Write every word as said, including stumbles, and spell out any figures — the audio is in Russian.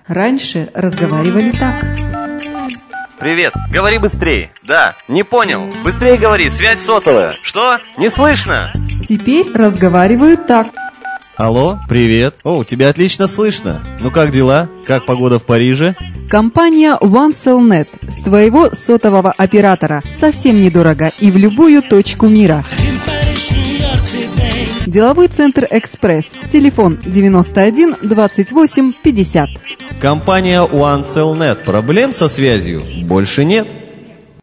Раньше разговаривали так. Привет, говори быстрее. Да, не понял. Быстрее говори, связь сотовая. Что? Не слышно? Теперь разговаривают так. Алло, привет. О, у тебя отлично слышно. Ну как дела? Как погода в Париже? Компания OneCellNet с твоего сотового оператора совсем недорого и в любую точку мира. Деловой центр «Экспресс». Телефон девяносто один двадцать восемь пятьдесят. Компания OneCellNet. Проблем со связью больше нет.